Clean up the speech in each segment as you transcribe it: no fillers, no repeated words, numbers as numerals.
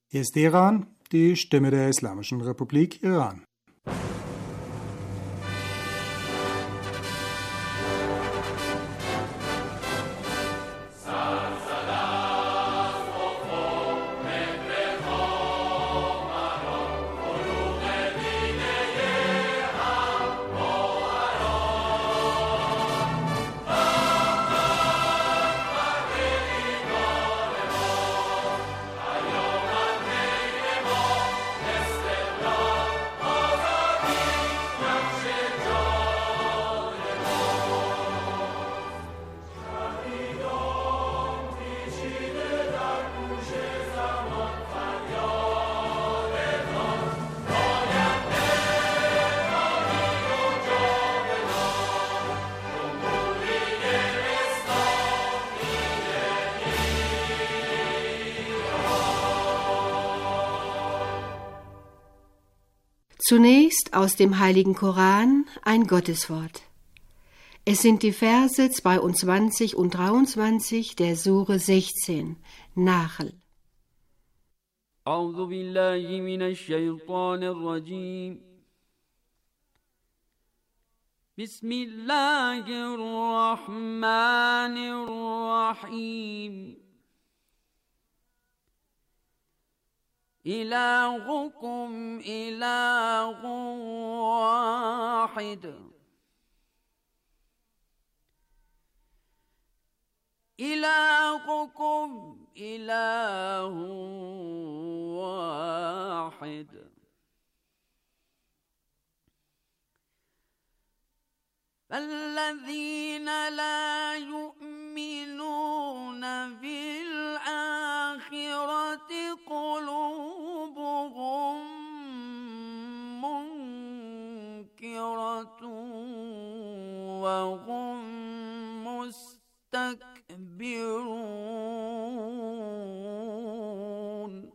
Hier ist Iran, die Stimme der Islamischen Republik Iran. Zunächst aus dem Heiligen Koran ein Gotteswort. Es sind die Verse 22 und 23 der Sure 16, Nahl. أعوذ بالله من الشيطان الرجيم بسم الله الرحمن الرحيم إلهكم إله واحد إلهكم إله واحد فالذين لا يؤمنون بالآخرة قلوبهم منكرة وهم مستكبرون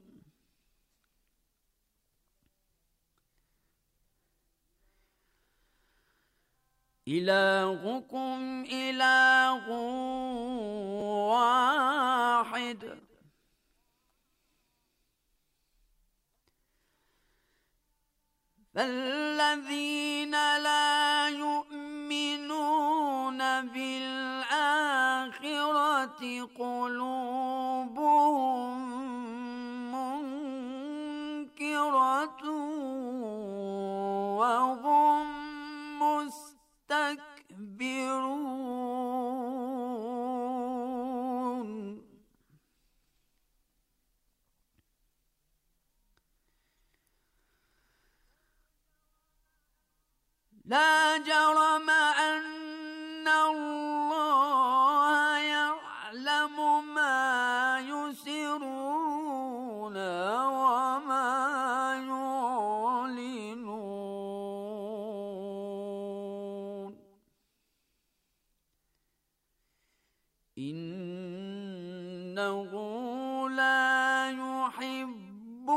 إلهكم إله واحد فالذين لا يؤمنون بالآخرة قلوبهم منكرة وهم مستكبرون لا جرم أن الله يعلم ما يسرون وما يعلنون إنه لا يحب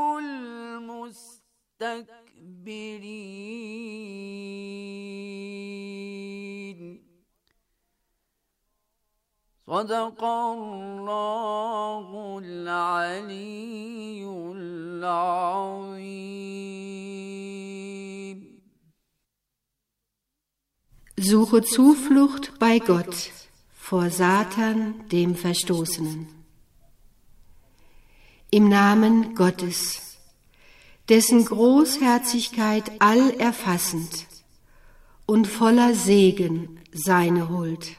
المستكبرين صدق الله العلي العظيم. Suche Zuflucht bei Gott vor Satan, dem Verstoßenen. Im Namen Gottes, dessen Großherzigkeit allerfassend und voller Segen seine Huld.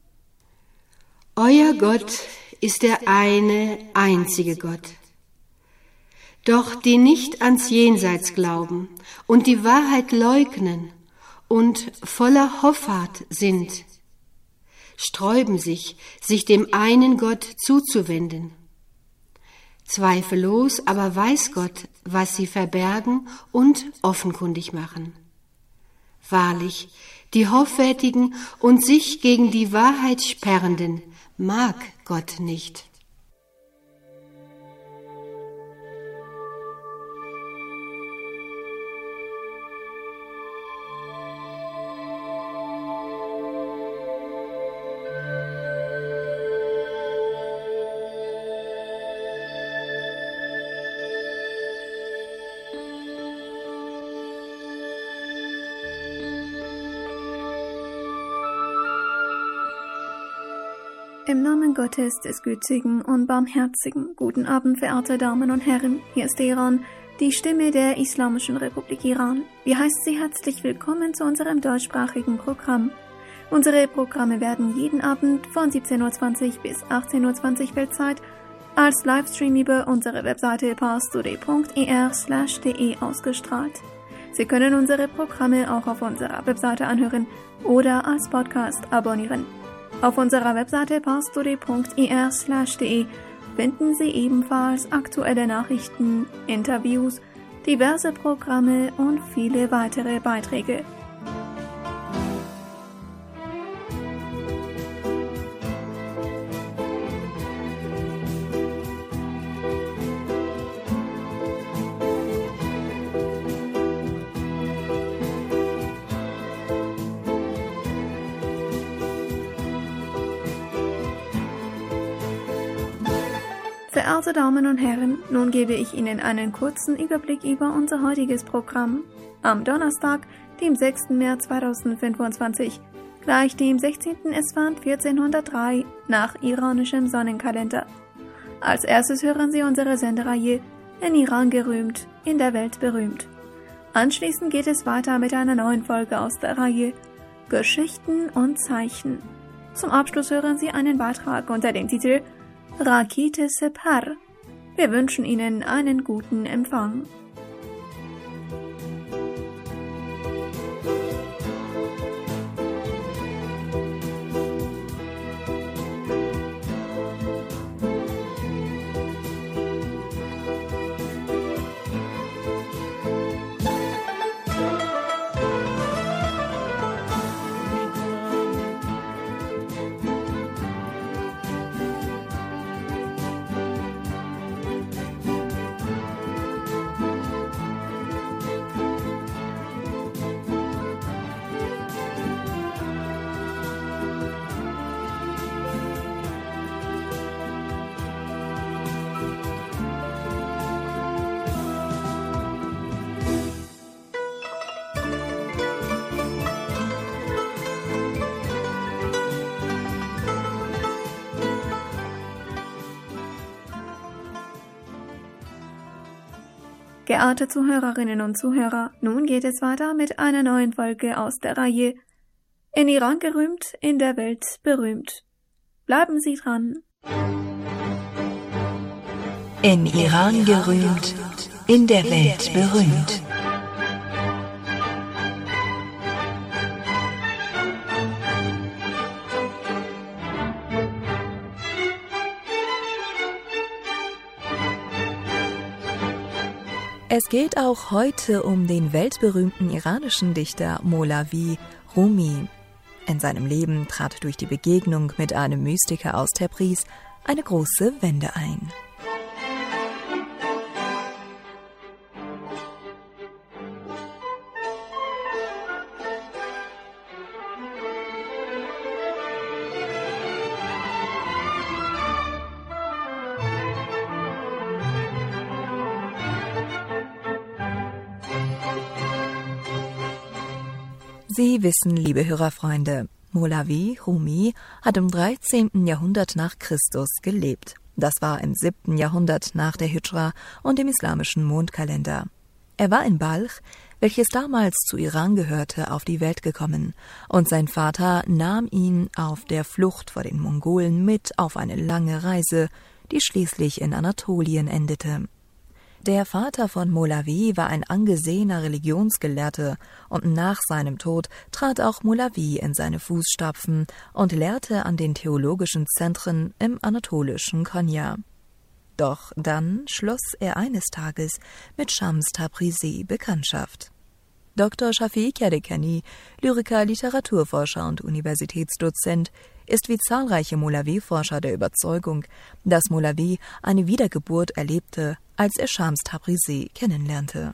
Euer Gott ist der eine, einzige Gott. Doch die nicht ans Jenseits glauben und die Wahrheit leugnen und voller Hoffart sind, sträuben sich dem einen Gott zuzuwenden. Zweifellos aber weiß Gott, was sie verbergen und offenkundig machen. Wahrlich, die Hoffärtigen und sich gegen die Wahrheit sperrenden mag Gott nicht. Im Namen Gottes, des Gütigen und Barmherzigen, guten Abend, verehrte Damen und Herren, hier ist Iran, die Stimme der Islamischen Republik Iran. Wir heißen Sie herzlich willkommen zu unserem deutschsprachigen Programm. Unsere Programme werden jeden Abend von 17:20 Uhr bis 18:20 Uhr Weltzeit als Livestream über unsere Webseite parstoday.ir/de ausgestrahlt. Sie können unsere Programme auch auf unserer Webseite anhören oder als Podcast abonnieren. Auf unserer Webseite parstoday.ir/de finden Sie ebenfalls aktuelle Nachrichten, Interviews, diverse Programme und viele weitere Beiträge. Verehrte Damen und Herren, nun gebe ich Ihnen einen kurzen Überblick über unser heutiges Programm. Am Donnerstag, dem 6. März 2025, gleich dem 16. Esfand 1403 nach iranischem Sonnenkalender. Als erstes hören Sie unsere Sendereihe In Iran gerühmt, in der Welt berühmt. Anschließend geht es weiter mit einer neuen Folge aus der Reihe Geschichten und Zeichen. Zum Abschluss hören Sie einen Beitrag unter dem Titel Rakete Separ. Wir wünschen Ihnen einen guten Empfang. Geehrte Zuhörerinnen und Zuhörer, nun geht es weiter mit einer neuen Folge aus der Reihe In Iran gerühmt, in der Welt berühmt. Bleiben Sie dran. In Iran gerühmt, in der Welt berühmt. Es geht auch heute um den weltberühmten iranischen Dichter Molavi Rumi. In seinem Leben trat durch die Begegnung mit einem Mystiker aus Tabriz eine große Wende ein. Sie wissen, liebe Hörerfreunde, Molavi Rumi hat im 13. Jahrhundert nach Christus gelebt. Das war im 7. Jahrhundert nach der Hidschra und dem islamischen Mondkalender. Er war in Balch, welches damals zu Iran gehörte, auf die Welt gekommen, und sein Vater nahm ihn auf der Flucht vor den Mongolen mit auf eine lange Reise, die schließlich in Anatolien endete. Der Vater von Molavi war ein angesehener Religionsgelehrter und nach seinem Tod trat auch Molavi in seine Fußstapfen und lehrte an den theologischen Zentren im anatolischen Konya. Doch dann schloss er eines Tages mit Shams Tabrizi Bekanntschaft. Dr. Shafiq Yadekani, Lyriker, Literaturforscher und Universitätsdozent, ist wie zahlreiche Molavi-Forscher der Überzeugung, dass Molavi eine Wiedergeburt erlebte, als er Shams Tabrizi kennenlernte.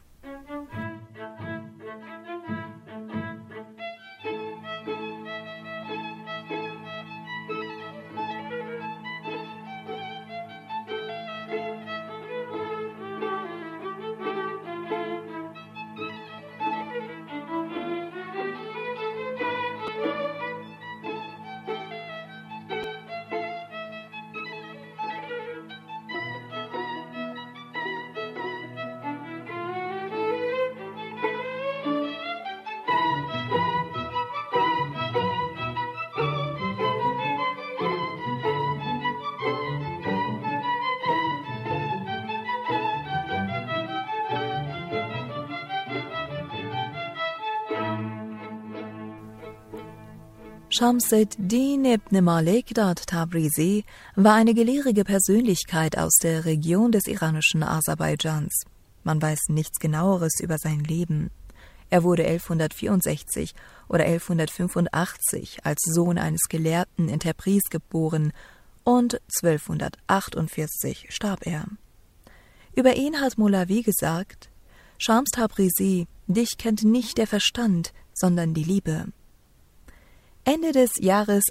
Shams ad-Din ibn Malik at-Tabrizi war eine gelehrige Persönlichkeit aus der Region des iranischen Aserbaidschans. Man weiß nichts Genaueres über sein Leben. Er wurde 1164 oder 1185 als Sohn eines Gelehrten in Tabriz geboren und 1248 starb er. Über ihn hat Molavi gesagt: Shams Tabrizi, dich kennt nicht der Verstand, sondern die Liebe. Ende des Jahres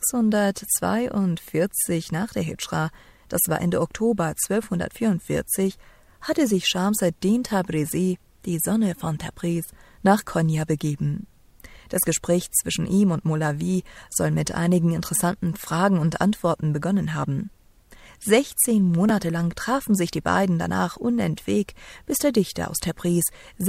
642 nach der Hijra, das war Ende Oktober 1244, hatte sich Shams ad-Din Tabrizi, die Sonne von Tabriz, nach Konya begeben. Das Gespräch zwischen ihm und Molavi soll mit einigen interessanten Fragen und Antworten begonnen haben. 16 Monate lang trafen sich die beiden danach unentwegt, bis der Dichter aus Tabriz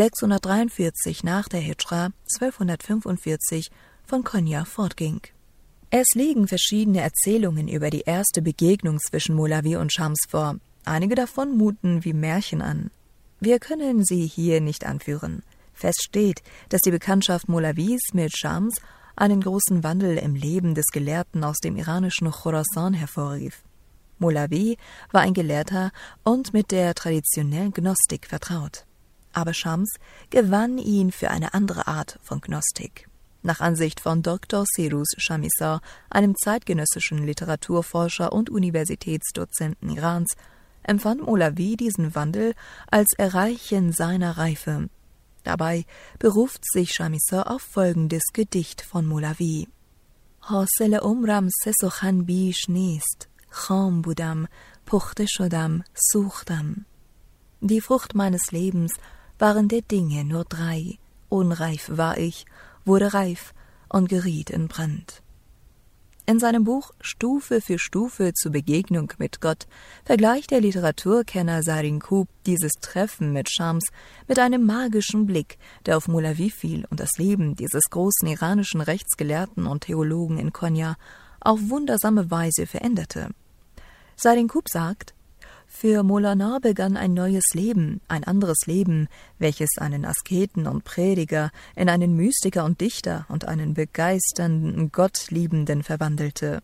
643 nach der Hijra 1245 von Konya fortging. Es liegen verschiedene Erzählungen über die erste Begegnung zwischen Molavi und Shams vor. Einige davon muten wie Märchen an. Wir können sie hier nicht anführen. Fest steht, dass die Bekanntschaft Molavis mit Shams einen großen Wandel im Leben des Gelehrten aus dem iranischen Khorasan hervorrief. Molavi war ein Gelehrter und mit der traditionellen Gnostik vertraut. Aber Shams gewann ihn für eine andere Art von Gnostik. Nach Ansicht von Dr. Seruz Shamisar, einem zeitgenössischen Literaturforscher und Universitätsdozenten Irans, empfand Molavi diesen Wandel als Erreichen seiner Reife. Dabei beruft sich Shamisar auf folgendes Gedicht von Molavi: Hasel umram se sukhan bish nist, kham budam, puchte shodam, suchtam. Die Frucht meines Lebens waren der Dinge nur 3. Unreif war ich, wurde reif und geriet in Brand. In seinem Buch Stufe für Stufe zur Begegnung mit Gott vergleicht der Literaturkenner Sarinkub dieses Treffen mit Shams mit einem magischen Blick, der auf Molavi fiel und das Leben dieses großen iranischen Rechtsgelehrten und Theologen in Konya auf wundersame Weise veränderte. Sarinkub sagt: Für Molana begann ein neues Leben, ein anderes Leben, welches einen Asketen und Prediger in einen Mystiker und Dichter und einen begeisternden Gottliebenden verwandelte.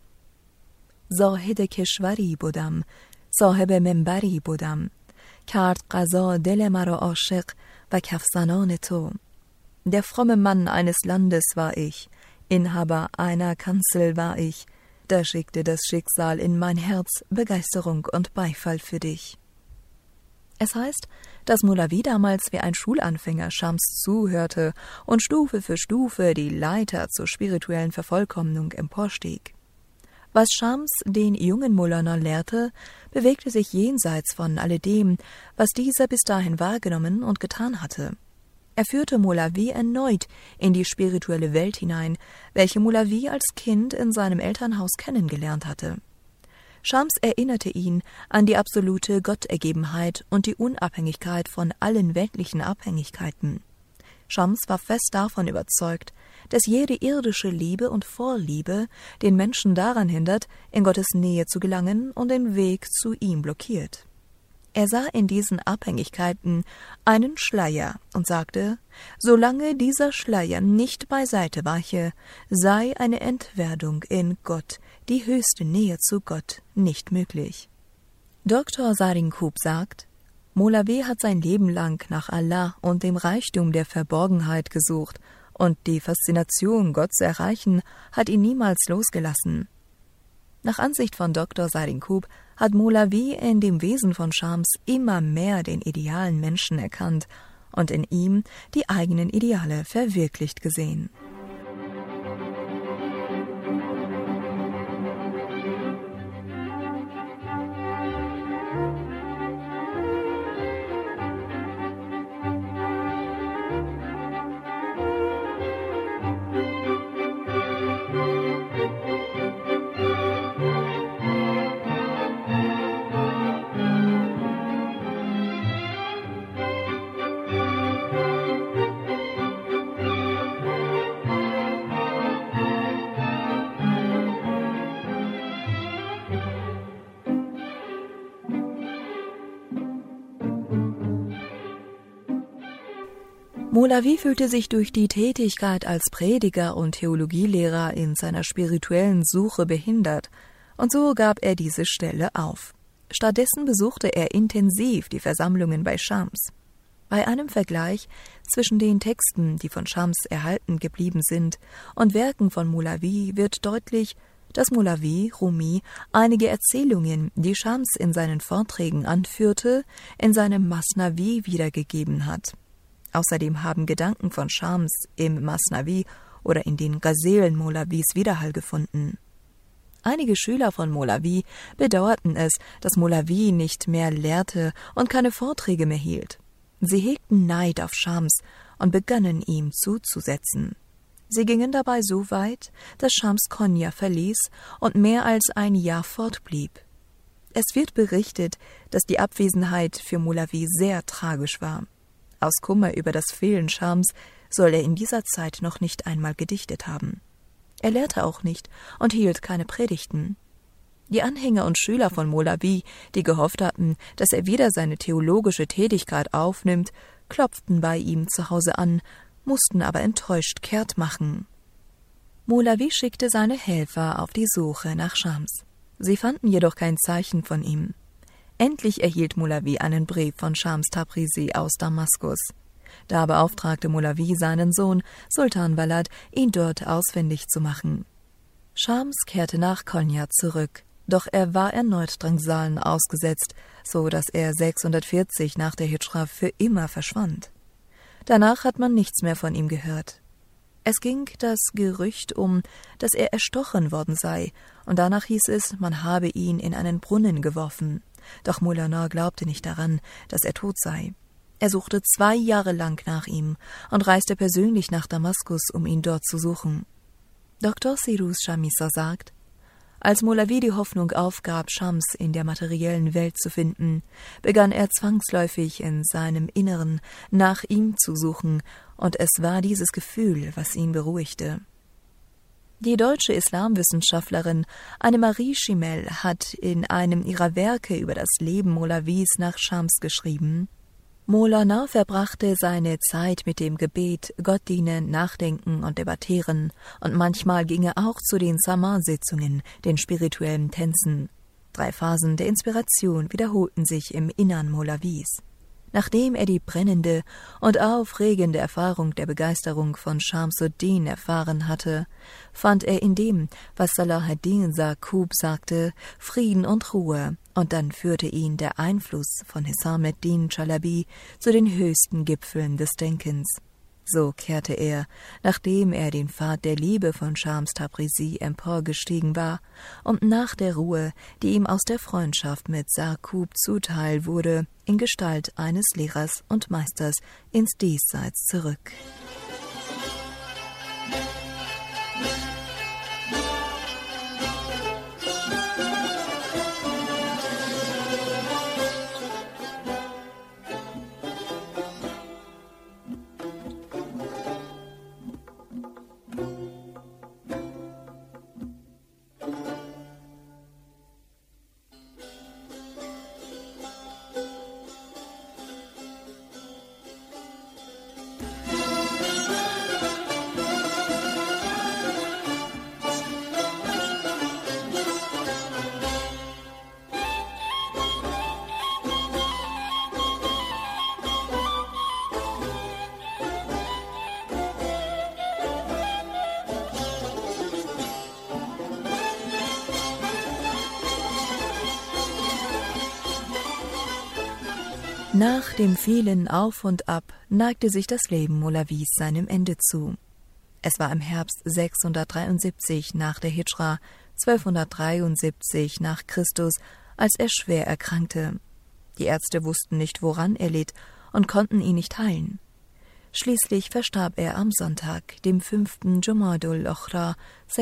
Zahid Keshwari budam, Sahib Membari budam, Kard Qaza dele mara ashiq wa kafsanan to. Der fromme Mann eines Landes war ich, Inhaber einer Kanzel war ich, da schickte das Schicksal in mein Herz Begeisterung und Beifall für dich. Es heißt, dass Molavi damals wie ein Schulanfänger Shams zuhörte und Stufe für Stufe die Leiter zur spirituellen Vervollkommnung emporstieg. Was Shams den jungen Molana lehrte, bewegte sich jenseits von alledem, was dieser bis dahin wahrgenommen und getan hatte. Er führte Molavi erneut in die spirituelle Welt hinein, welche Molavi als Kind in seinem Elternhaus kennengelernt hatte. Shams erinnerte ihn an die absolute Gottergebenheit und die Unabhängigkeit von allen weltlichen Abhängigkeiten. Shams war fest davon überzeugt, dass jede irdische Liebe und Vorliebe den Menschen daran hindert, in Gottes Nähe zu gelangen und den Weg zu ihm blockiert. Er sah in diesen Abhängigkeiten einen Schleier und sagte, solange dieser Schleier nicht beiseite weiche, sei eine Entwerdung in Gott, die höchste Nähe zu Gott, nicht möglich. Dr. Sarinkub sagt, Molavi hat sein Leben lang nach Allah und dem Reichtum der Verborgenheit gesucht und die Faszination, Gott zu erreichen, hat ihn niemals losgelassen. Nach Ansicht von Dr. Sarinkub hat Molavi in dem Wesen von Shams immer mehr den idealen Menschen erkannt und in ihm die eigenen Ideale verwirklicht gesehen. Molavi fühlte sich durch die Tätigkeit als Prediger und Theologielehrer in seiner spirituellen Suche behindert, und so gab er diese Stelle auf. Stattdessen besuchte er intensiv die Versammlungen bei Schams. Bei einem Vergleich zwischen den Texten, die von Schams erhalten geblieben sind, und Werken von Molavi wird deutlich, dass Molavi, Rumi, einige Erzählungen, die Schams in seinen Vorträgen anführte, in seinem Masnavi wiedergegeben hat. Außerdem haben Gedanken von Schams im Masnavi oder in den Ghazelen Molavis Widerhall gefunden. Einige Schüler von Molavi bedauerten es, dass Molavi nicht mehr lehrte und keine Vorträge mehr hielt. Sie hegten Neid auf Schams und begannen ihm zuzusetzen. Sie gingen dabei so weit, dass Schams Konya verließ und mehr als ein Jahr fortblieb. Es wird berichtet, dass die Abwesenheit für Molavi sehr tragisch war. Aus Kummer über das Fehlen Schams soll er in dieser Zeit noch nicht einmal gedichtet haben. Er lehrte auch nicht und hielt keine Predigten. Die Anhänger und Schüler von Molavi, die gehofft hatten, dass er wieder seine theologische Tätigkeit aufnimmt, klopften bei ihm zu Hause an, mussten aber enttäuscht kehrt machen. Molavi schickte seine Helfer auf die Suche nach Schams. Sie fanden jedoch kein Zeichen von ihm. Endlich erhielt Molavi einen Brief von Schams Tabrizi aus Damaskus. Da beauftragte Molavi seinen Sohn, Sultan Walad, ihn dort ausfindig zu machen. Schams kehrte nach Konya zurück, doch er war erneut Drangsalen ausgesetzt, so dass er 640 nach der Hidschra für immer verschwand. Danach hat man nichts mehr von ihm gehört. Es ging das Gerücht um, dass er erstochen worden sei, und danach hieß es, man habe ihn in einen Brunnen geworfen. Doch Maulana glaubte nicht daran, dass er tot sei. Er suchte 2 Jahre lang nach ihm und reiste persönlich nach Damaskus, um ihn dort zu suchen. Dr. Sirus Shamisa sagt, als Molavi die Hoffnung aufgab, Schams in der materiellen Welt zu finden, begann er zwangsläufig in seinem Inneren nach ihm zu suchen, und es war dieses Gefühl, was ihn beruhigte. Die deutsche Islamwissenschaftlerin Annemarie Schimmel hat in einem ihrer Werke über das Leben Molavis nach Schams geschrieben: Maulana verbrachte seine Zeit mit dem Gebet, Gott dienen, nachdenken und debattieren, und manchmal ging er auch zu den Sama-Sitzungen, den spirituellen Tänzen. 3 Phasen der Inspiration wiederholten sich im Innern Maulavis. Nachdem er die brennende und aufregende Erfahrung der Begeisterung von Shamsuddin erfahren hatte, fand er in dem, was Salahuddin Saqub sagte, Frieden und Ruhe, und dann führte ihn der Einfluss von Hisamuddin Chalabi zu den höchsten Gipfeln des Denkens. So kehrte er, nachdem er den Pfad der Liebe von Shams Tabrizi emporgestiegen war, und nach der Ruhe, die ihm aus der Freundschaft mit Saqub zuteil wurde, in Gestalt eines Lehrers und Meisters ins Diesseits zurück. Nach dem vielen Auf und Ab neigte sich das Leben Maulavis seinem Ende zu. Es war im Herbst 673 nach der Hidschra, 1273 nach Christus, als er schwer erkrankte. Die Ärzte wussten nicht, woran er litt, und konnten ihn nicht heilen. Schließlich verstarb er am Sonntag, dem 5. Jumadul Okhra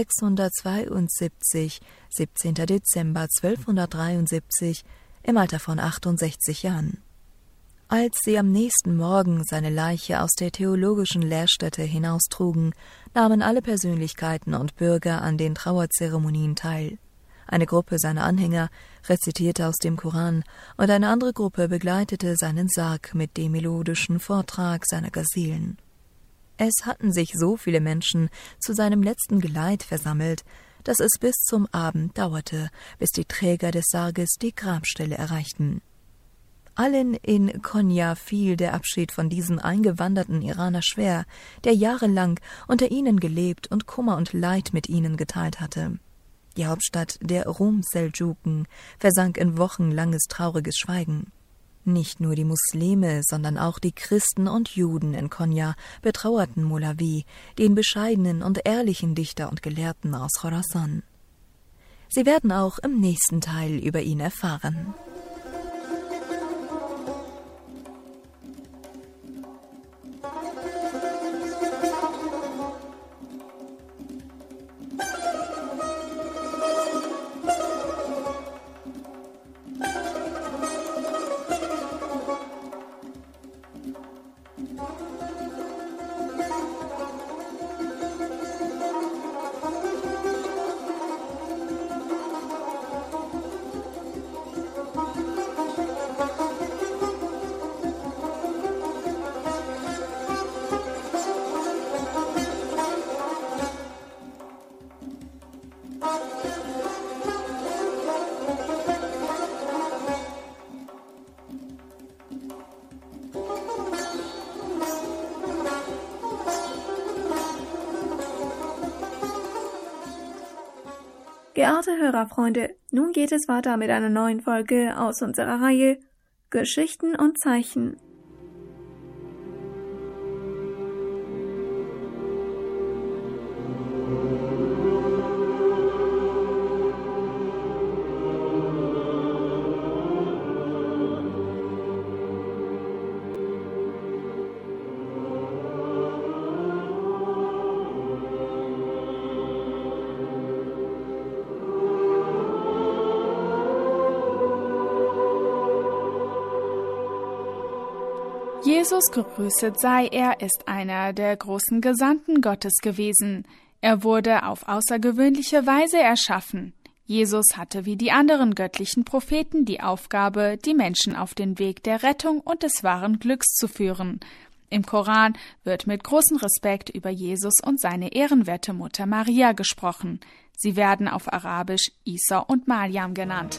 672, 17. Dezember 1273, im Alter von 68 Jahren. Als sie am nächsten Morgen seine Leiche aus der theologischen Lehrstätte hinaustrugen, nahmen alle Persönlichkeiten und Bürger an den Trauerzeremonien teil. Eine Gruppe seiner Anhänger rezitierte aus dem Koran und eine andere Gruppe begleitete seinen Sarg mit dem melodischen Vortrag seiner Ghazelen. Es hatten sich so viele Menschen zu seinem letzten Geleit versammelt, dass es bis zum Abend dauerte, bis die Träger des Sarges die Grabstelle erreichten. Allen in Konya fiel der Abschied von diesem eingewanderten Iraner schwer, der jahrelang unter ihnen gelebt und Kummer und Leid mit ihnen geteilt hatte. Die Hauptstadt der Rum-Seldschuken versank in wochenlanges trauriges Schweigen. Nicht nur die Muslime, sondern auch die Christen und Juden in Konya betrauerten Molavi, den bescheidenen und ehrlichen Dichter und Gelehrten aus Chorasan. Sie werden auch im nächsten Teil über ihn erfahren. Geehrte Hörerfreunde, nun geht es weiter mit einer neuen Folge aus unserer Reihe Geschichten und Zeichen. Jesus gegrüßet sei, er ist einer der großen Gesandten Gottes gewesen. Er wurde auf außergewöhnliche Weise erschaffen. Jesus hatte wie die anderen göttlichen Propheten die Aufgabe, die Menschen auf den Weg der Rettung und des wahren Glücks zu führen. Im Koran wird mit großem Respekt über Jesus und seine ehrenwerte Mutter Maria gesprochen. Sie werden auf Arabisch Isa und Maryam genannt.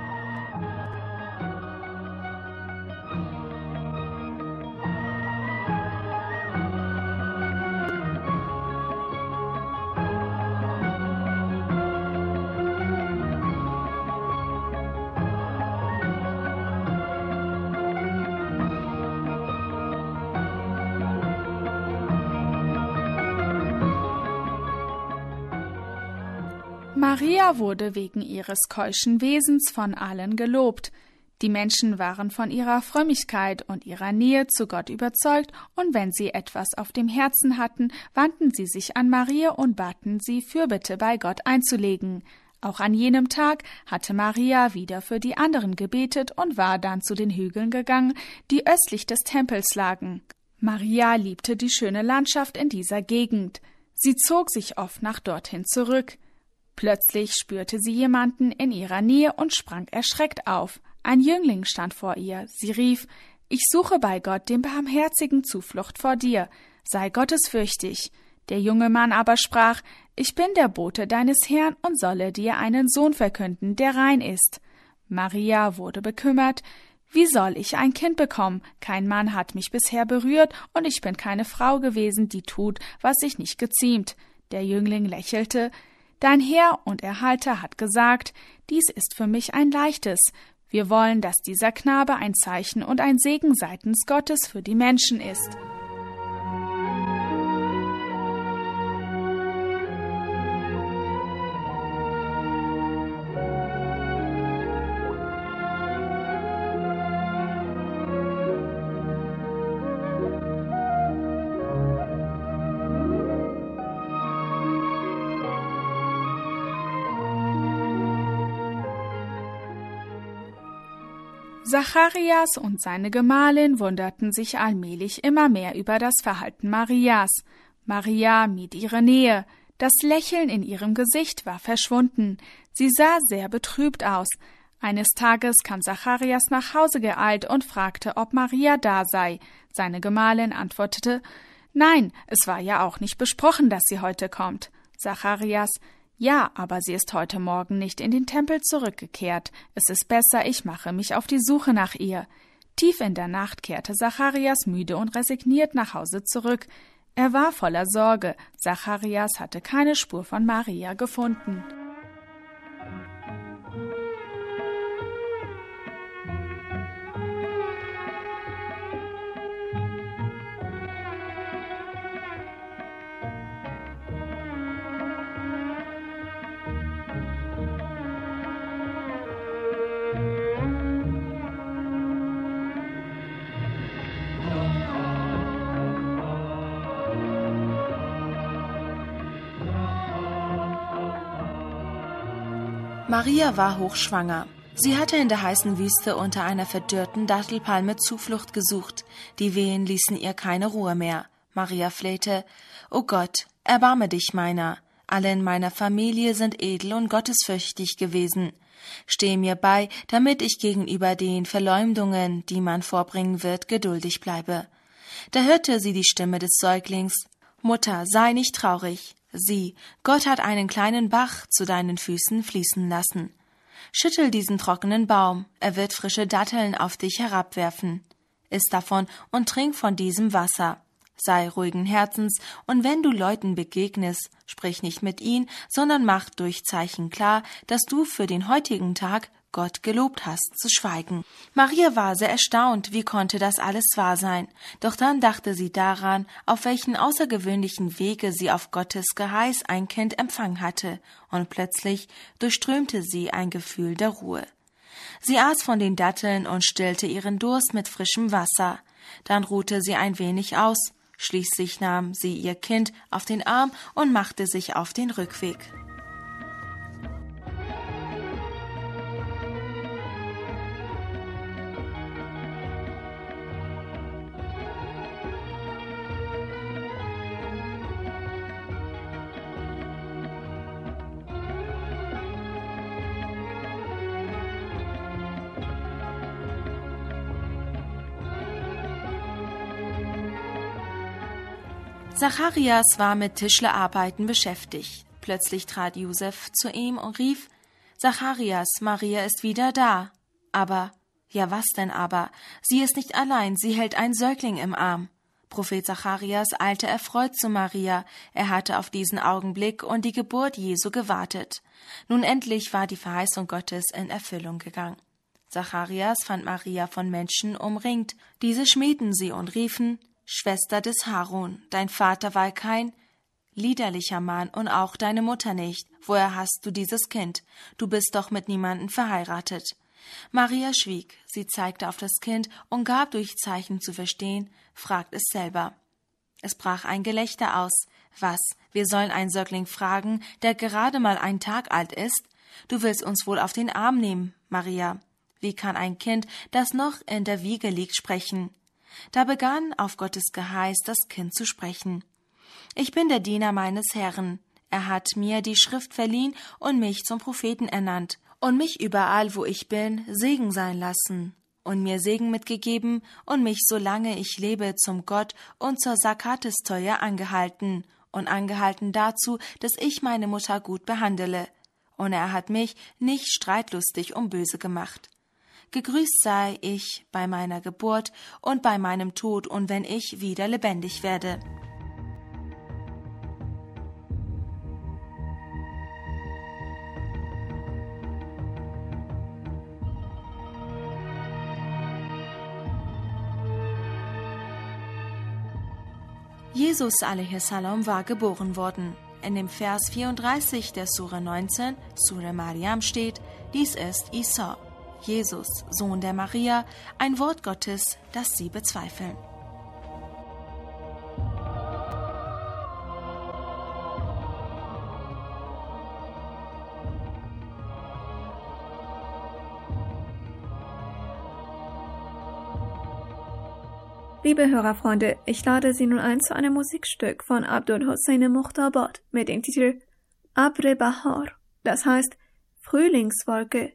Maria wurde wegen ihres keuschen Wesens von allen gelobt. Die Menschen waren von ihrer Frömmigkeit und ihrer Nähe zu Gott überzeugt, und wenn sie etwas auf dem Herzen hatten, wandten sie sich an Maria und baten sie, Fürbitte bei Gott einzulegen. Auch an jenem Tag hatte Maria wieder für die anderen gebetet und war dann zu den Hügeln gegangen, die östlich des Tempels lagen. Maria liebte die schöne Landschaft in dieser Gegend. Sie zog sich oft nach dorthin zurück. Plötzlich spürte sie jemanden in ihrer Nähe und sprang erschreckt auf. Ein Jüngling stand vor ihr. Sie rief: Ich suche bei Gott, dem Barmherzigen, Zuflucht vor dir. Sei gottesfürchtig. Der junge Mann aber sprach: Ich bin der Bote deines Herrn und solle dir einen Sohn verkünden, der rein ist. Maria wurde bekümmert. Wie soll ich ein Kind bekommen? Kein Mann hat mich bisher berührt und ich bin keine Frau gewesen, die tut, was sich nicht geziemt. Der Jüngling lächelte. Dein Herr und Erhalter hat gesagt, dies ist für mich ein leichtes. Wir wollen, dass dieser Knabe ein Zeichen und ein Segen seitens Gottes für die Menschen ist. Zacharias und seine Gemahlin wunderten sich allmählich immer mehr über das Verhalten Marias. Maria mied ihre Nähe. Das Lächeln in ihrem Gesicht war verschwunden. Sie sah sehr betrübt aus. Eines Tages kam Zacharias nach Hause geeilt und fragte, ob Maria da sei. Seine Gemahlin antwortete: Nein, es war ja auch nicht besprochen, dass sie heute kommt. Zacharias: Ja, aber sie ist heute Morgen nicht in den Tempel zurückgekehrt. Es ist besser, ich mache mich auf die Suche nach ihr. Tief in der Nacht kehrte Zacharias müde und resigniert nach Hause zurück. Er war voller Sorge. Zacharias hatte keine Spur von Maria gefunden. Maria war hochschwanger. Sie hatte in der heißen Wüste unter einer verdörrten Dattelpalme Zuflucht gesucht. Die Wehen ließen ihr keine Ruhe mehr. Maria flehte: »O Gott, erbarme dich meiner. Alle in meiner Familie sind edel und gottesfürchtig gewesen. Stehe mir bei, damit ich gegenüber den Verleumdungen, die man vorbringen wird, geduldig bleibe.« Da hörte sie die Stimme des Säuglings: »Mutter, sei nicht traurig. Sieh, Gott hat einen kleinen Bach zu deinen Füßen fließen lassen. Schüttel diesen trockenen Baum, er wird frische Datteln auf dich herabwerfen. Iss davon und trink von diesem Wasser. Sei ruhigen Herzens, und wenn du Leuten begegnest, sprich nicht mit ihnen, sondern mach durch Zeichen klar, dass du für den heutigen Tag Gott gelobt hast, zu schweigen.« Maria war sehr erstaunt, wie konnte das alles wahr sein. Doch dann dachte sie daran, auf welchen außergewöhnlichen Wege sie auf Gottes Geheiß ein Kind empfangen hatte, und plötzlich durchströmte sie ein Gefühl der Ruhe. Sie aß von den Datteln und stillte ihren Durst mit frischem Wasser. Dann ruhte sie ein wenig aus. Schließlich nahm sie ihr Kind auf den Arm und machte sich auf den Rückweg. Zacharias war mit Tischlerarbeiten beschäftigt. Plötzlich trat Josef zu ihm und rief: »Zacharias, Maria ist wieder da.« »Aber, ja was denn aber? Sie ist nicht allein, sie hält einen Säugling im Arm.« Prophet Zacharias eilte erfreut zu Maria. Er hatte auf diesen Augenblick und die Geburt Jesu gewartet. Nun endlich war die Verheißung Gottes in Erfüllung gegangen. Zacharias fand Maria von Menschen umringt. Diese schmähten sie und riefen: »Schwester des Harun, dein Vater war kein liederlicher Mann und auch deine Mutter nicht. Woher hast du dieses Kind? Du bist doch mit niemandem verheiratet.« Maria schwieg. Sie zeigte auf das Kind und gab durch Zeichen zu verstehen: »Fragt es selber.« Es brach ein Gelächter aus. »Was, wir sollen einen Säugling fragen, der gerade mal einen Tag alt ist? Du willst uns wohl auf den Arm nehmen, Maria. Wie kann ein Kind, das noch in der Wiege liegt, sprechen?« Da begann auf Gottes Geheiß das Kind zu sprechen. »Ich bin der Diener meines Herrn. Er hat mir die Schrift verliehen und mich zum Propheten ernannt und mich überall, wo ich bin, Segen sein lassen und mir Segen mitgegeben und mich, solange ich lebe, zum Gott und zur Sakatesteuer angehalten und angehalten dazu, dass ich meine Mutter gut behandle. Und er hat mich nicht streitlustig um böse gemacht. Gegrüßt sei ich bei meiner Geburt und bei meinem Tod und wenn ich wieder lebendig werde.« Jesus a.s. war geboren worden. In dem Vers 34 der Sure 19, Sure Mariam steht: Dies ist Isa, Jesus, Sohn der Maria, ein Wort Gottes, das sie bezweifeln. Liebe Hörerfreunde, ich lade Sie nun ein zu einem Musikstück von Abdul Hossein Muhtabad mit dem Titel Abre Bahar, das heißt Frühlingswolke.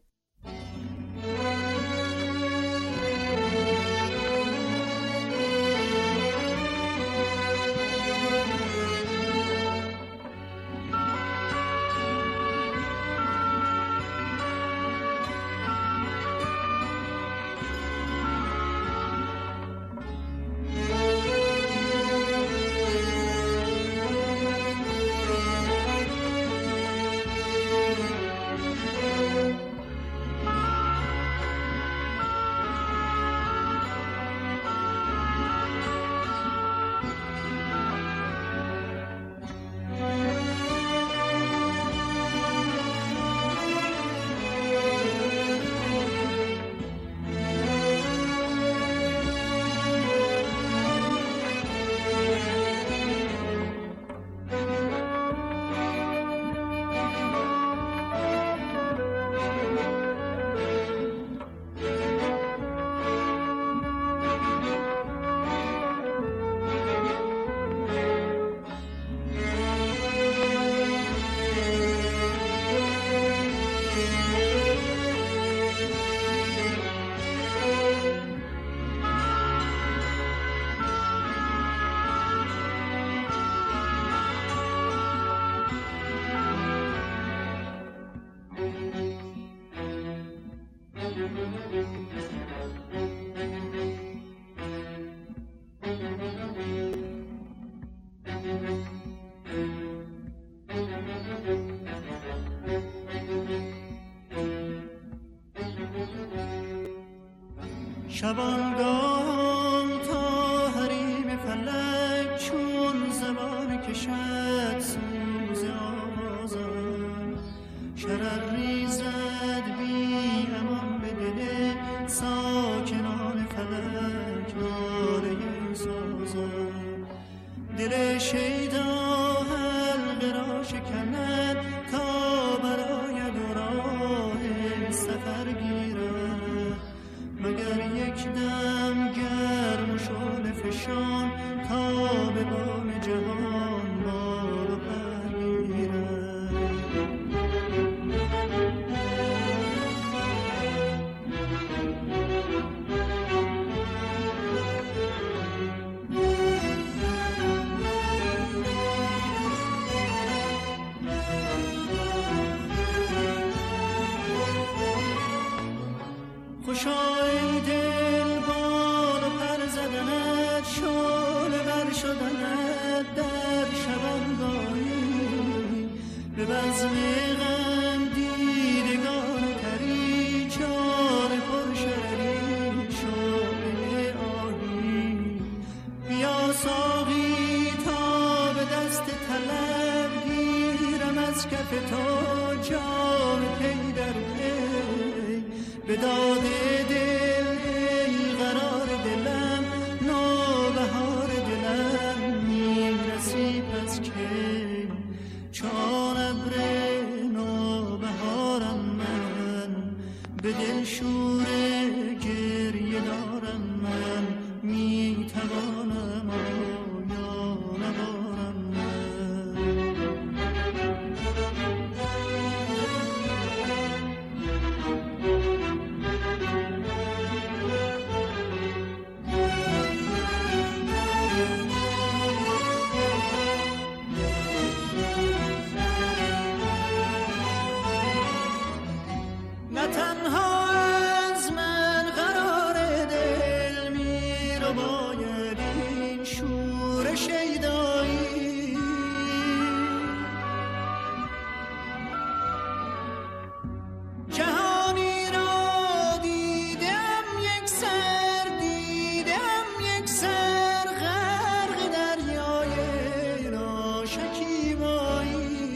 شبانگاه تا حریم فلک چون زبان کشد سوز آوازم شرر ریزد بی امان به دل ساکنان فلک ناله سازم دل شیدا حلقه را شکند تا براید و راه سفر گیرد مگر یک دم گرم و شعله فشان تا به بام جهان بال و پر گیرد خوشای دل بال و پر زدنت شعله ور شدنت در شبانگاهی به بزم غم دیدگان تری جان پر شرری شعله آهی بیا ساقی تا به دست طلب گیرم از کف تو جام پی در پی به داد دل ای قرار دلم نوبهار دلم میرسی پس که چون ابر نوبهارم من به دل شور گریه دارم من میتوانم یا ندارم من نه تنها از من قرار دل می رو باید این شور شیدایی جهانی را دیدم یک سر غرق دریای ناشکیبایی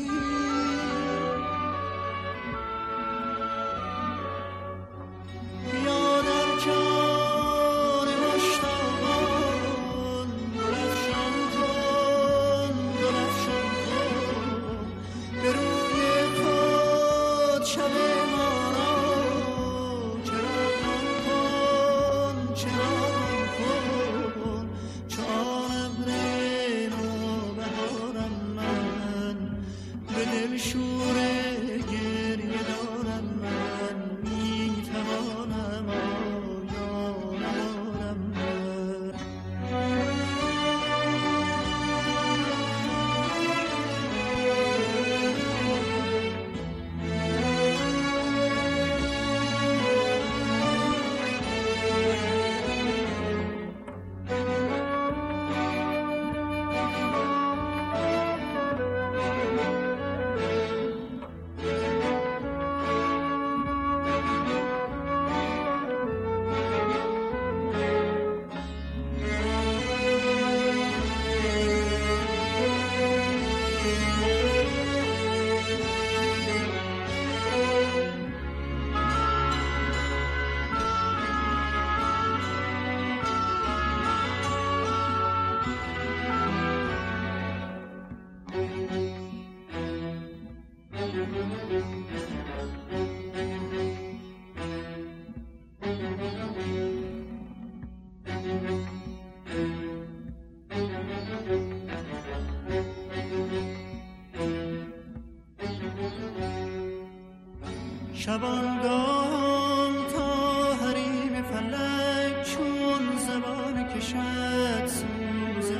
شبانگاه تا حریم فلک چون زبان کشد سوز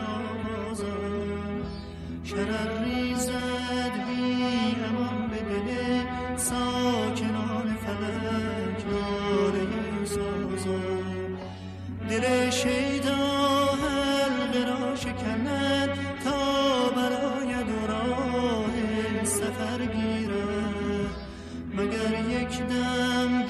آوازم شرر ریزد بی امان به دل ساکنان فلک ناله سازم دل شیدا حلقه را شکند تا براید و راه سفر گیرد مگر یک دم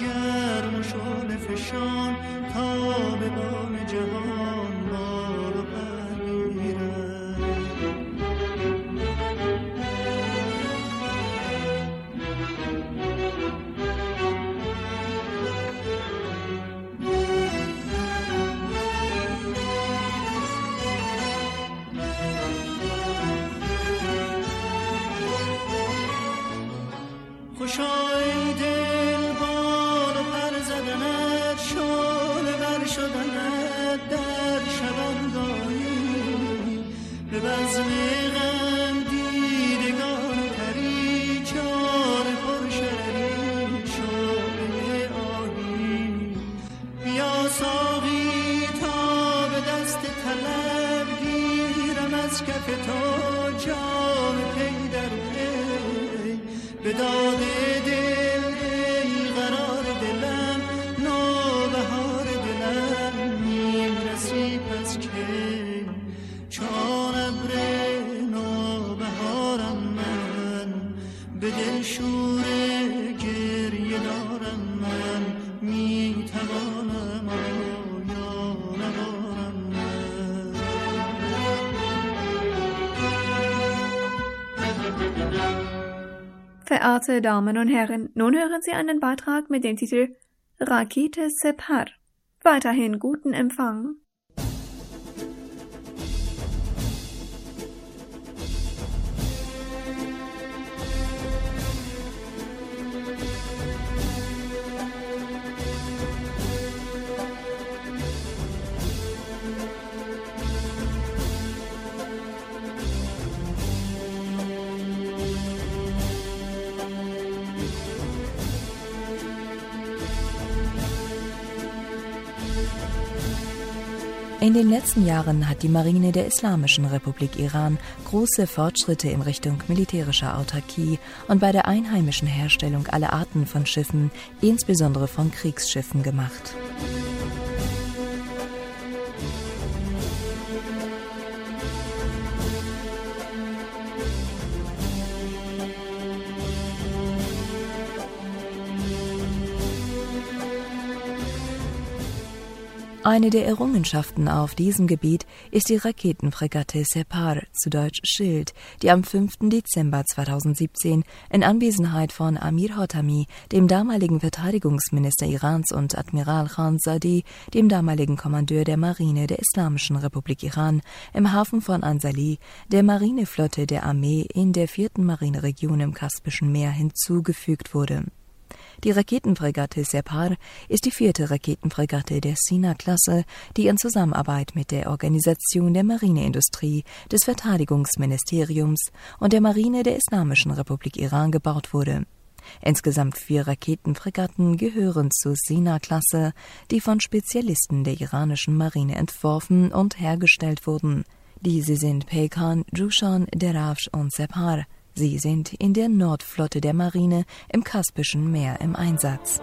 به داد دل ای قرار دلم نوبهار دلم میرسی پس که چون ابر نوبهارم من به دل شور گریه دارم من میتوانم آیا نبارم من. Verehrte Damen und Herren, nun hören Sie einen Beitrag mit dem Titel Rakete Separ. Weiterhin guten Empfang. In den letzten Jahren hat die Marine der Islamischen Republik Iran große Fortschritte in Richtung militärischer Autarkie und bei der einheimischen Herstellung aller Arten von Schiffen, insbesondere von Kriegsschiffen, gemacht. Eine der Errungenschaften auf diesem Gebiet ist die Raketenfregatte Separ, zu Deutsch Schild, die am 5. Dezember 2017 in Anwesenheit von Amir Hotami, dem damaligen Verteidigungsminister Irans, und Admiral Khanzadeh, dem damaligen Kommandeur der Marine der Islamischen Republik Iran, im Hafen von Ansali, der Marineflotte der Armee in der 4. Marineregion im Kaspischen Meer hinzugefügt wurde. Die Raketenfregatte Separ ist die 4. Raketenfregatte der Sina-Klasse, die in Zusammenarbeit mit der Organisation der Marineindustrie, des Verteidigungsministeriums und der Marine der Islamischen Republik Iran gebaut wurde. Insgesamt 4 Raketenfregatten gehören zur Sina-Klasse, die von Spezialisten der iranischen Marine entworfen und hergestellt wurden. Diese sind Pekan, Jushan, Derafsh und Separ. Sie sind in der Nordflotte der Marine im Kaspischen Meer im Einsatz.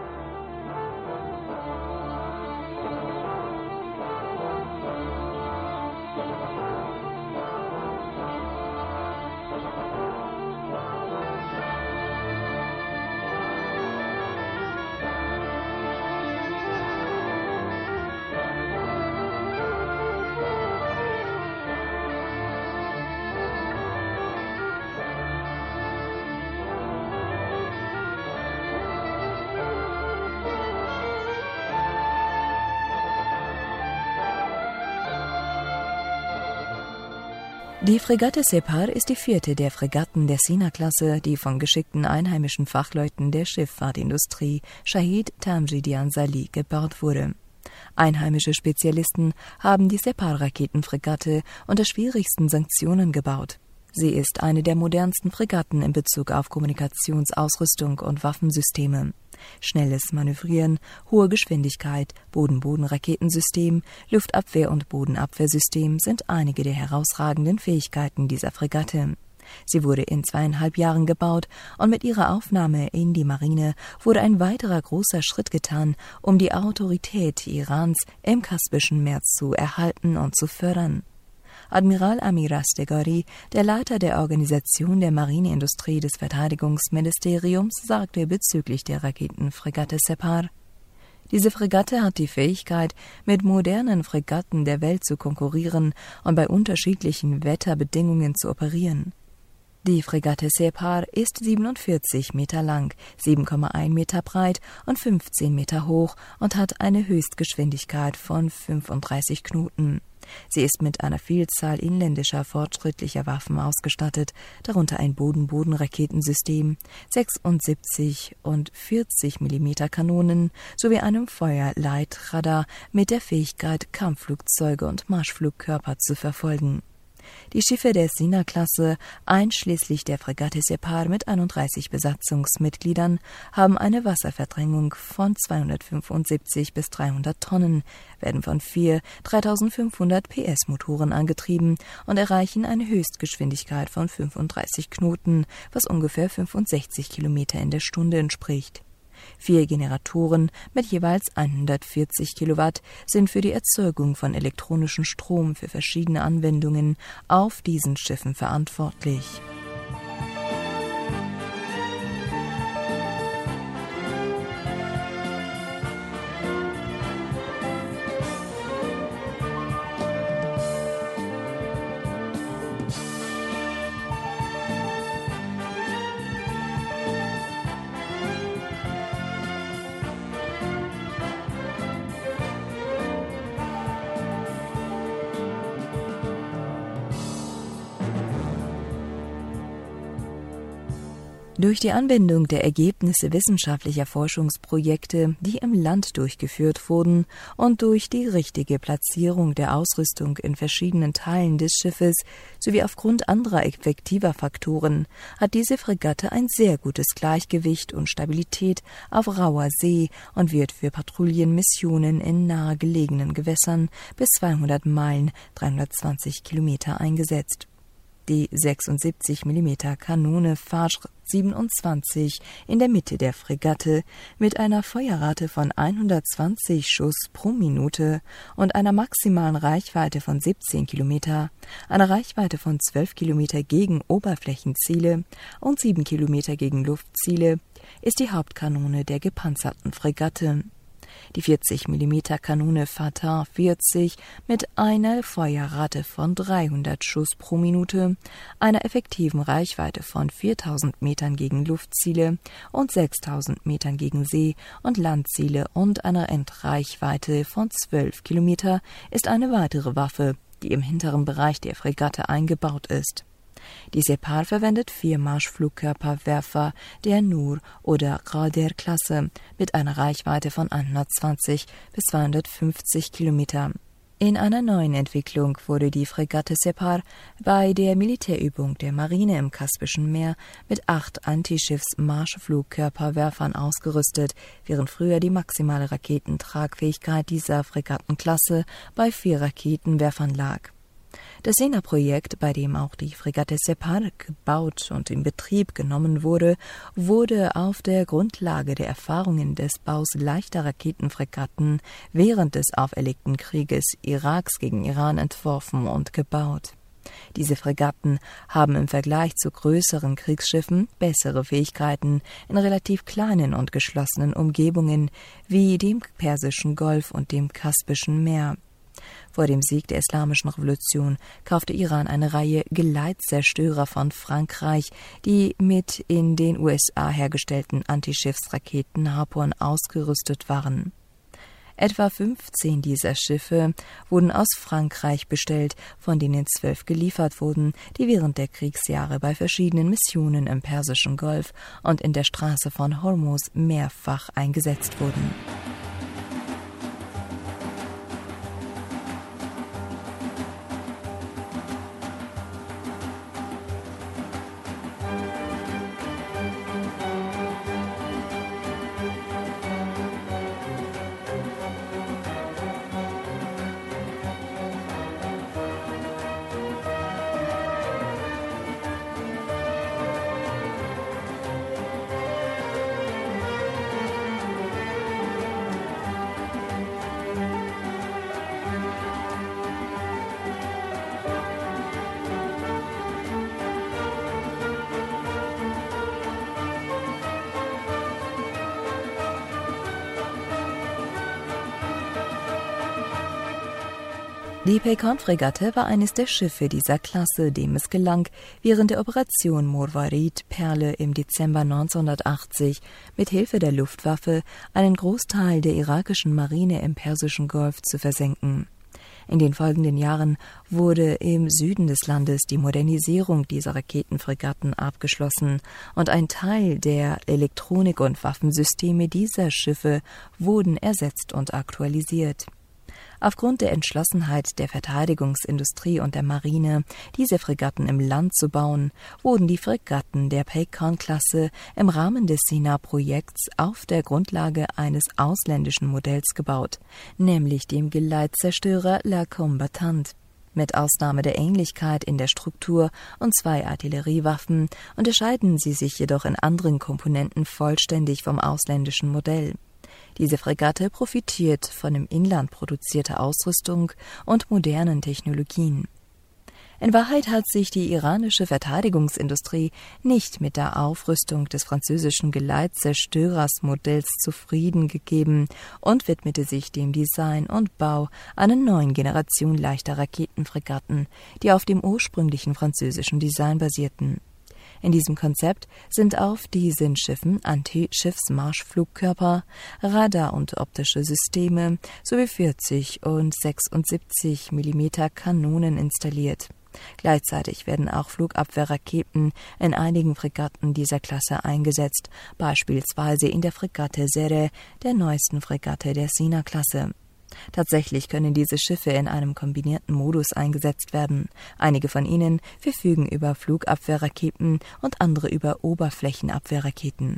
Die Fregatte Separ ist die 4. der Fregatten der Sina-Klasse, die von geschickten einheimischen Fachleuten der Schifffahrtindustrie Shahid Tamjidian Sali gebaut wurde. Einheimische Spezialisten haben die Separ-Raketenfregatte unter schwierigsten Sanktionen gebaut. Sie ist eine der modernsten Fregatten in Bezug auf Kommunikationsausrüstung und Waffensysteme. Schnelles Manövrieren, hohe Geschwindigkeit, Boden-Boden-Raketensystem, Luftabwehr- und Bodenabwehrsystem sind einige der herausragenden Fähigkeiten dieser Fregatte. Sie wurde in 2,5 Jahren gebaut und mit ihrer Aufnahme in die Marine wurde ein weiterer großer Schritt getan, um die Autorität Irans im Kaspischen Meer zu erhalten und zu fördern. Admiral Amir Astegari, der Leiter der Organisation der Marineindustrie des Verteidigungsministeriums, sagte bezüglich der Raketenfregatte Separ: Diese Fregatte hat die Fähigkeit, mit modernen Fregatten der Welt zu konkurrieren und bei unterschiedlichen Wetterbedingungen zu operieren. Die Fregatte Separ ist 47 Meter lang, 7,1 Meter breit und 15 Meter hoch und hat eine Höchstgeschwindigkeit von 35 Knoten. Sie ist mit einer Vielzahl inländischer fortschrittlicher Waffen ausgestattet, darunter ein Boden-Boden-Raketensystem, 76 und 40 mm Kanonen sowie einem Feuerleitradar mit der Fähigkeit, Kampfflugzeuge und Marschflugkörper zu verfolgen. Die Schiffe der Sina-Klasse, einschließlich der Fregatte Separ mit 31 Besatzungsmitgliedern, haben eine Wasserverdrängung von 275 bis 300 Tonnen, werden von 4 3500 PS-Motoren angetrieben und erreichen eine Höchstgeschwindigkeit von 35 Knoten, was ungefähr 65 Kilometer in der Stunde entspricht. 4 Generatoren mit jeweils 140 Kilowatt sind für die Erzeugung von elektronischem Strom für verschiedene Anwendungen auf diesen Schiffen verantwortlich. Durch die Anwendung der Ergebnisse wissenschaftlicher Forschungsprojekte, die im Land durchgeführt wurden, und durch die richtige Platzierung der Ausrüstung in verschiedenen Teilen des Schiffes sowie aufgrund anderer effektiver Faktoren hat diese Fregatte ein sehr gutes Gleichgewicht und Stabilität auf rauer See und wird für Patrouillenmissionen in nahegelegenen Gewässern bis 200 Meilen, 320 Kilometer eingesetzt. Die 76 mm Kanone Fajr 27 in der Mitte der Fregatte mit einer Feuerrate von 120 Schuss pro Minute und einer maximalen Reichweite von 17 Kilometer, einer Reichweite von 12 Kilometer gegen Oberflächenziele und 7 Kilometer gegen Luftziele, ist die Hauptkanone der gepanzerten Fregatte. Die 40 mm Kanone Fatah 40 mit einer Feuerrate von 300 Schuss pro Minute, einer effektiven Reichweite von 4000 Metern gegen Luftziele und 6000 Metern gegen See- und Landziele und einer Endreichweite von 12 Kilometer ist eine weitere Waffe, die im hinteren Bereich der Fregatte eingebaut ist. Die Separ verwendet 4 Marschflugkörperwerfer der Nur- oder Qadir-Klasse mit einer Reichweite von 120 bis 250 Kilometer. In einer neuen Entwicklung wurde die Fregatte Separ bei der Militärübung der Marine im Kaspischen Meer mit 8 Antischiffs-Marschflugkörperwerfern ausgerüstet, während früher die maximale Raketentragfähigkeit dieser Fregattenklasse bei 4 Raketenwerfern lag. Das Sena-Projekt, bei dem auch die Fregatte Separ gebaut und in Betrieb genommen wurde, wurde auf der Grundlage der Erfahrungen des Baus leichter Raketenfregatten während des auferlegten Krieges Iraks gegen Iran entworfen und gebaut. Diese Fregatten haben im Vergleich zu größeren Kriegsschiffen bessere Fähigkeiten in relativ kleinen und geschlossenen Umgebungen wie dem Persischen Golf und dem Kaspischen Meer. Vor dem Sieg der Islamischen Revolution kaufte Iran eine Reihe Geleitzerstörer von Frankreich, die mit in den USA hergestellten Antischiffsraketen Harpoon ausgerüstet waren. Etwa 15 dieser Schiffe wurden aus Frankreich bestellt, von denen 12 geliefert wurden, die während der Kriegsjahre bei verschiedenen Missionen im Persischen Golf und in der Straße von Hormuz mehrfach eingesetzt wurden. Die Pekan-Fregatte war eines der Schiffe dieser Klasse, dem es gelang, während der Operation Morvarid Perle im Dezember 1980 mit Hilfe der Luftwaffe einen Großteil der irakischen Marine im Persischen Golf zu versenken. In den folgenden Jahren wurde im Süden des Landes die Modernisierung dieser Raketenfregatten abgeschlossen und ein Teil der Elektronik- und Waffensysteme dieser Schiffe wurden ersetzt und aktualisiert. Aufgrund der Entschlossenheit der Verteidigungsindustrie und der Marine, diese Fregatten im Land zu bauen, wurden die Fregatten der Pecan-Klasse im Rahmen des Sina-Projekts auf der Grundlage eines ausländischen Modells gebaut, nämlich dem Geleitzerstörer La Combattante. Mit Ausnahme der Ähnlichkeit in der Struktur und 2 Artilleriewaffen unterscheiden sie sich jedoch in anderen Komponenten vollständig vom ausländischen Modell. Diese Fregatte profitiert von im Inland produzierter Ausrüstung und modernen Technologien. In Wahrheit hat sich die iranische Verteidigungsindustrie nicht mit der Aufrüstung des französischen Geleitzerstörersmodells zufrieden gegeben und widmete sich dem Design und Bau einer neuen Generation leichter Raketenfregatten, die auf dem ursprünglichen französischen Design basierten. In diesem Konzept sind auf diesen Schiffen Anti-Schiffsmarschflugkörper, Radar- und optische Systeme sowie 40 und 76 mm Kanonen installiert. Gleichzeitig werden auch Flugabwehrraketen in einigen Fregatten dieser Klasse eingesetzt, beispielsweise in der Fregatte Serre, der neuesten Fregatte der Sina-Klasse. Tatsächlich können diese Schiffe in einem kombinierten Modus eingesetzt werden. Einige von ihnen verfügen über Flugabwehrraketen und andere über Oberflächenabwehrraketen.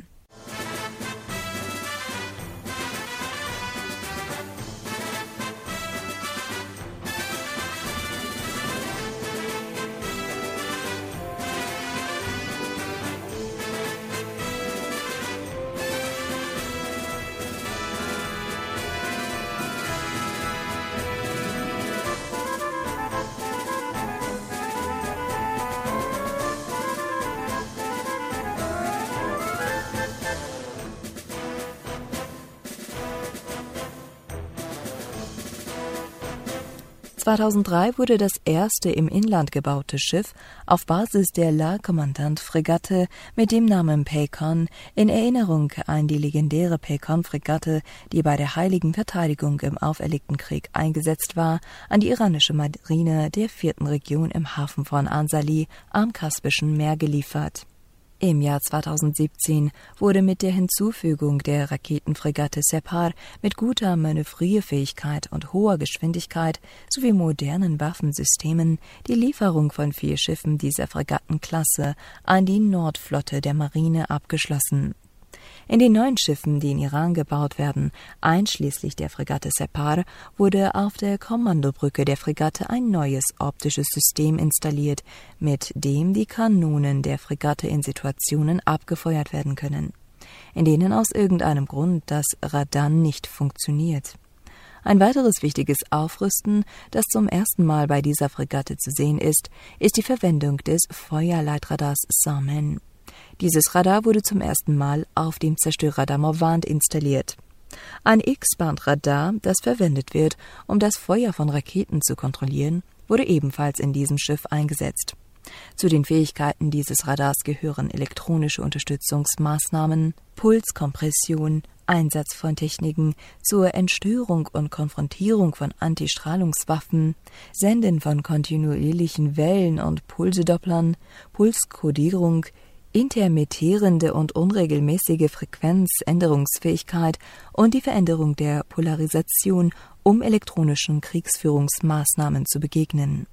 (2003) wurde das erste im Inland gebaute Schiff auf Basis der La Commandant-Fregatte mit dem Namen Pecan in Erinnerung an die legendäre Pecan-Fregatte, die bei der Heiligen Verteidigung im auferlegten Krieg eingesetzt war, an die iranische Marine der 4. Region im Hafen von Ansali am Kaspischen Meer geliefert. Im Jahr 2017 wurde mit der Hinzufügung der Raketenfregatte Separ mit guter Manövrierfähigkeit und hoher Geschwindigkeit sowie modernen Waffensystemen die Lieferung von 4 Schiffen dieser Fregattenklasse an die Nordflotte der Marine abgeschlossen. In den 9 Schiffen, die in Iran gebaut werden, einschließlich der Fregatte Separ, wurde auf der Kommandobrücke der Fregatte ein neues optisches System installiert, mit dem die Kanonen der Fregatte in Situationen abgefeuert werden können, in denen aus irgendeinem Grund das Radar nicht funktioniert. Ein weiteres wichtiges Aufrüsten, das zum ersten Mal bei dieser Fregatte zu sehen ist die Verwendung des Feuerleitradars Samen. Dieses Radar wurde zum ersten Mal auf dem Zerstörerradar Morvand installiert. Ein X-Band-Radar, das verwendet wird, um das Feuer von Raketen zu kontrollieren, wurde ebenfalls in diesem Schiff eingesetzt. Zu den Fähigkeiten dieses Radars gehören elektronische Unterstützungsmaßnahmen, Pulskompression, Einsatz von Techniken zur Entstörung und Konfrontierung von Antistrahlungswaffen, Senden von kontinuierlichen Wellen- und Pulsedopplern, Pulskodierung, intermittierende und unregelmäßige Frequenzänderungsfähigkeit und die Veränderung der Polarisation, um elektronischen Kriegsführungsmaßnahmen zu begegnen.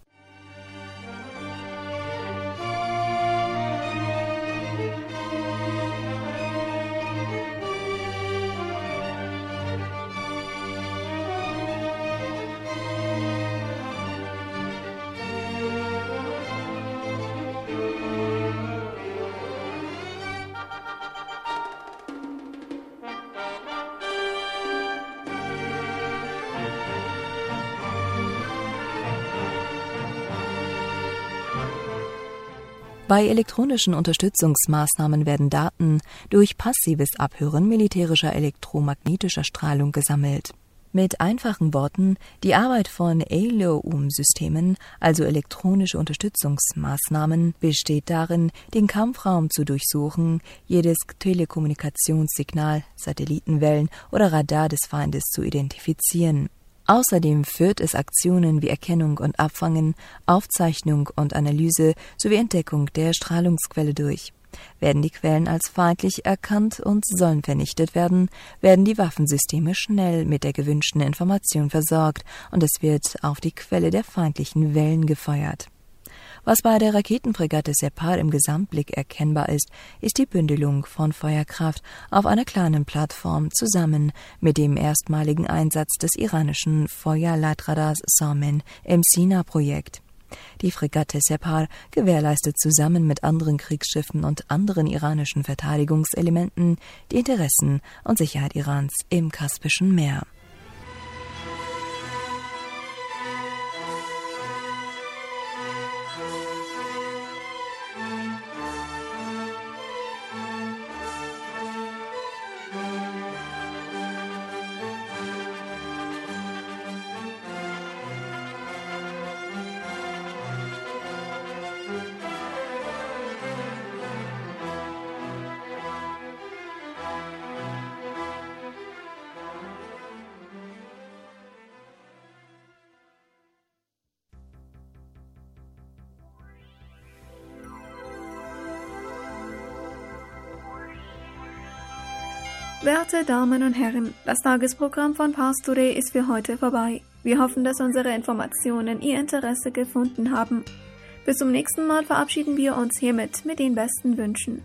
Bei elektronischen Unterstützungsmaßnahmen werden Daten durch passives Abhören militärischer elektromagnetischer Strahlung gesammelt. Mit einfachen Worten, die Arbeit von ELOUM-Systemen, also elektronische Unterstützungsmaßnahmen, besteht darin, den Kampfraum zu durchsuchen, jedes Telekommunikationssignal, Satellitenwellen oder Radar des Feindes zu identifizieren. Außerdem führt es Aktionen wie Erkennung und Abfangen, Aufzeichnung und Analyse sowie Entdeckung der Strahlungsquelle durch. Werden die Quellen als feindlich erkannt und sollen vernichtet werden, werden die Waffensysteme schnell mit der gewünschten Information versorgt und es wird auf die Quelle der feindlichen Wellen gefeuert. Was bei der Raketenfregatte Separ im Gesamtblick erkennbar ist, ist die Bündelung von Feuerkraft auf einer kleinen Plattform zusammen mit dem erstmaligen Einsatz des iranischen Feuerleitradars Samen im Sina-Projekt. Die Fregatte Separ gewährleistet zusammen mit anderen Kriegsschiffen und anderen iranischen Verteidigungselementen die Interessen und Sicherheit Irans im Kaspischen Meer. Werte Damen und Herren, das Tagesprogramm von Pars Today ist für heute vorbei. Wir hoffen, dass unsere Informationen Ihr Interesse gefunden haben. Bis zum nächsten Mal verabschieden wir uns hiermit mit den besten Wünschen.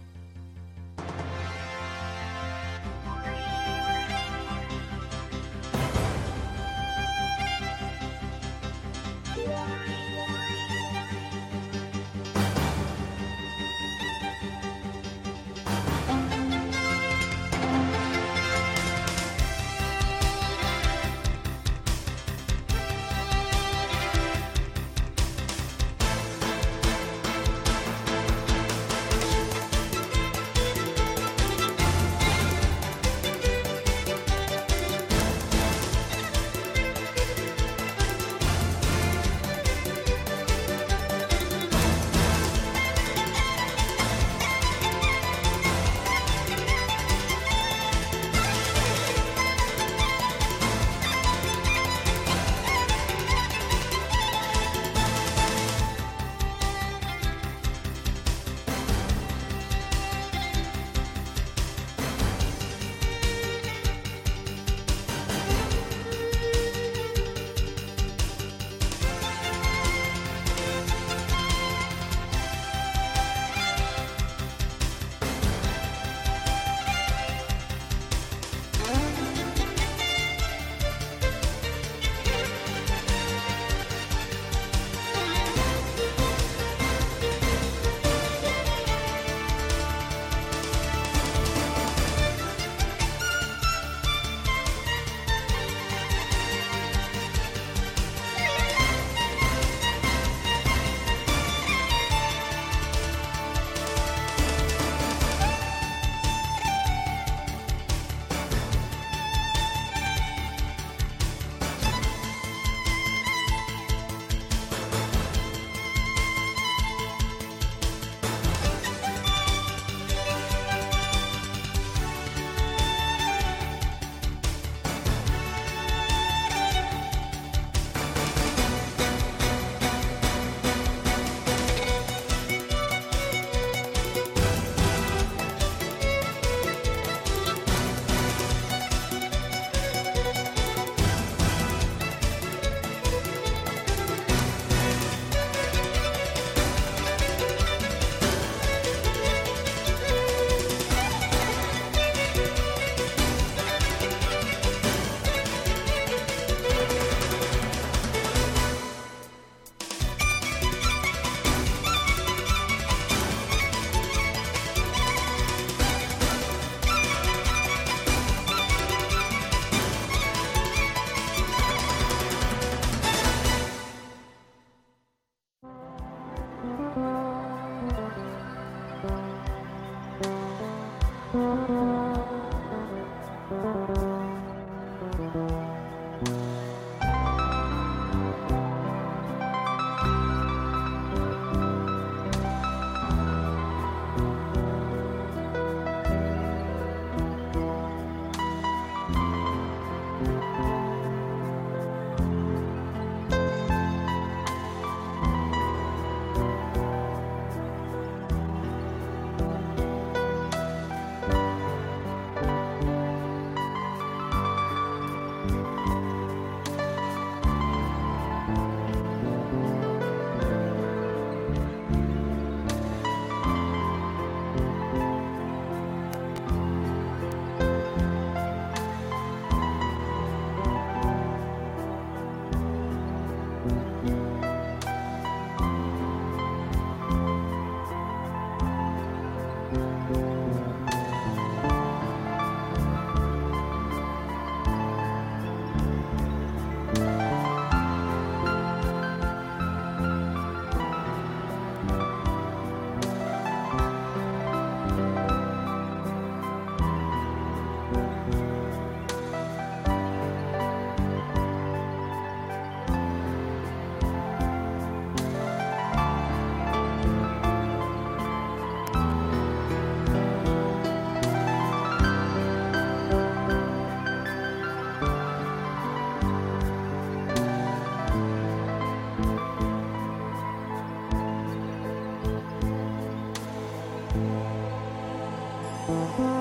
من